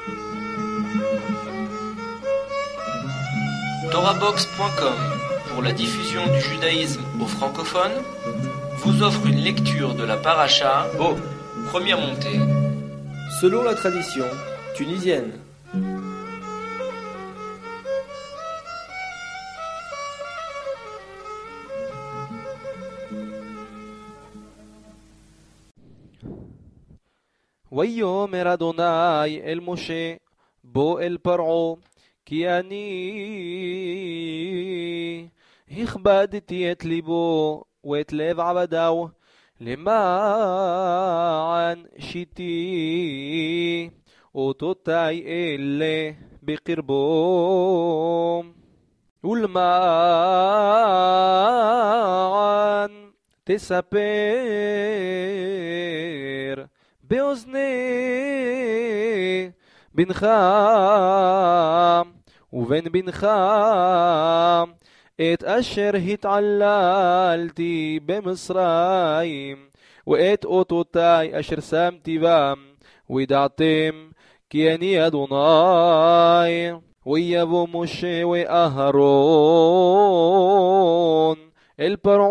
Torabox.com, pour la diffusion du judaïsme aux francophones, vous offre une lecture de la paracha Bo, première montée, selon la tradition tunisienne. ויאמר אדוני אל משה בוא אל פרעה כי אני הכבדתי את ליבו ואת לב עבדיו למען שיתי אותותי אלה בקרבו ולמען תספר באוזני בנך ובן בנך את אשר התעללתי במצרים ואת אותותי אשר שמתי בם וידעתם כי אני אדוני ויבוא משה ואהרון אל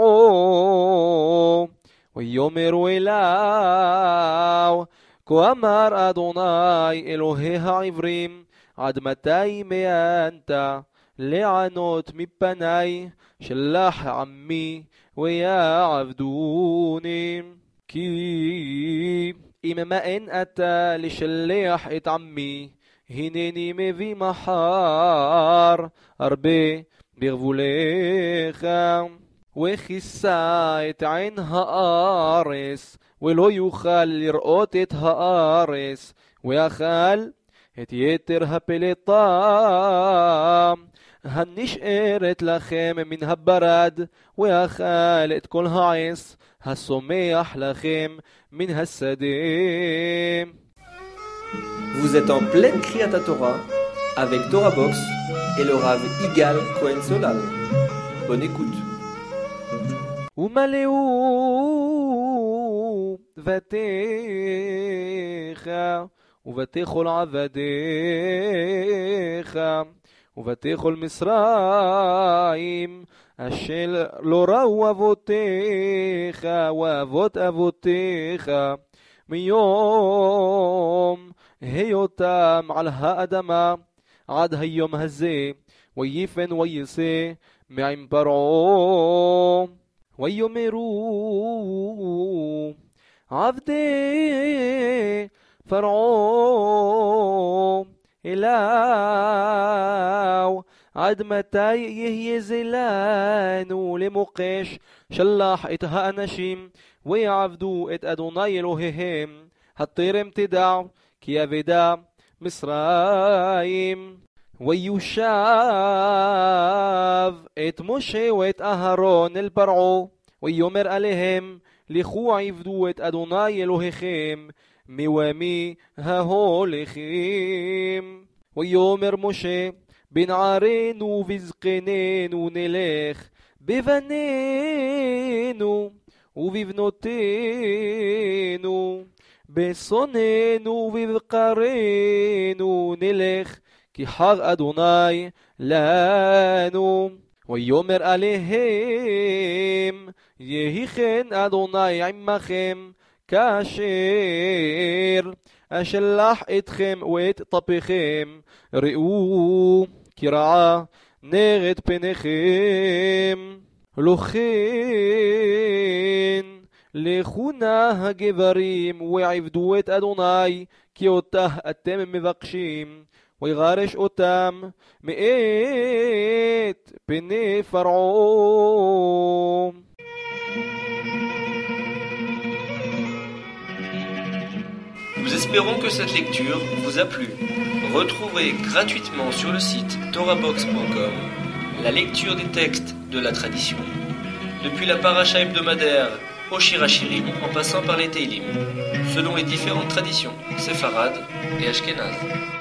פרעה ויאמרו אליו כה אמר אדוני אלוהי העברים עד מתי מאנת לענות מפני שלח עמי ויעבדוני כי אם מאן אתה לשלח את עמי הנני מביא מחר הרבה בגבולך וכיסה את עין הארץ ולא יוכל לראות את הארץ ואכל את יתר הפלטה הנשארת לכם מן הברד ואכל את כל העץ הסומח לכם מן השדה. Vous êtes en pleine Kriyat Torah avec Torabox et le Rav Igal Cohen Solal. Bonne écoute. ומלאו בתיך ובתכל עבדיך ובתכל מצרים אשר לא ראו אבותיך ואבות אבותיך מיום היותם על האדמה עד היום הזה ויפן וייסה מעם פרעה ויאמרו עבדי פרעה אליו עד מתי יהיה זה לנו למוקש שלח את האנשים ויעבדו את אדוני אלוהיהם הטרם תדע כי אבדה מצרים ויושב את משה ואת אהרון אל פרעה ויאמר עליהם לכו עבדו את אדוני אלוהיכם מיומי ההולכים ויאמר משה בנערינו וזקנינו נלך בבנינו ובבנותינו בשוננו ובבקרינו נלך כי חג אדוני לנו ויאמר עליהם יהי כן אדוני עמכם כאשר אשלח אתכם ואת טפכם ראו כי רעה נגד פניכם לכן לכו נא הגברים ועבדו את אדוני כי אותה אתם מבקשים ויגרש אותם מאת פני פרעה. Nous espérons que cette lecture vous a plu. Retrouvez gratuitement sur le site torabox.com la lecture des textes de la tradition, depuis la paracha hebdomadaire au Shirachirim en passant par les Teilim, selon les différentes traditions séfarades et ashkénazes.